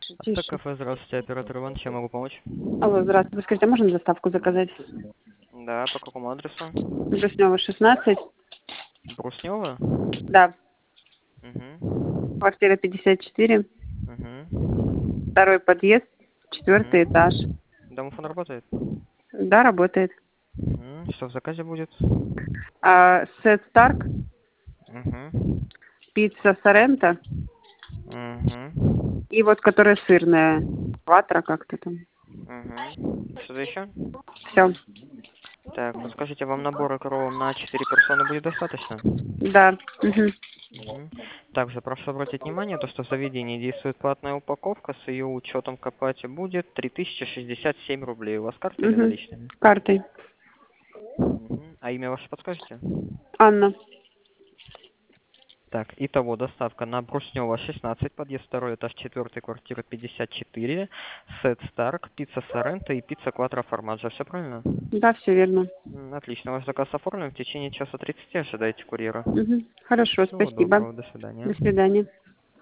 Тише. Автокафе, здравствуйте, оператор Иван, чем могу помочь? Алло, здравствуйте. Скажите, а можно доставку заказать? Да, по какому адресу? Грустнева, 16. Бруснева? Да. Угу. Квартира 54. Угу. Второй подъезд. 4 этаж. Угу. Домофон работает? Да, работает. Угу. Что в заказе будет? Сет Старк, Угу. пицца Соренто Угу. и вот которая сырная. Кватро как-то там. Угу. Что-то еще? Все. Так, подскажите, вам набора коровам на 4 персоны будет достаточно? Да. Угу. Мгм. Также прошу обратить внимание, то, что в заведении действует платная упаковка, с ее учетом к оплате будет 3067 рублей. У вас карта или Угу. наличными? Картой. Мгм. А имя ваше подскажете? Анна. Так, итого доставка на Бруснева 16, подъезд 2 этаж 4, квартира 54, сет Старк, пицца Соренто и пицца Кватро Формаджо. Все правильно? Да, все верно. Отлично, ваш заказ оформлен. В течение часа 30 ожидайте курьера. Угу. Хорошо, Всего спасибо. доброго, до свидания. До свидания.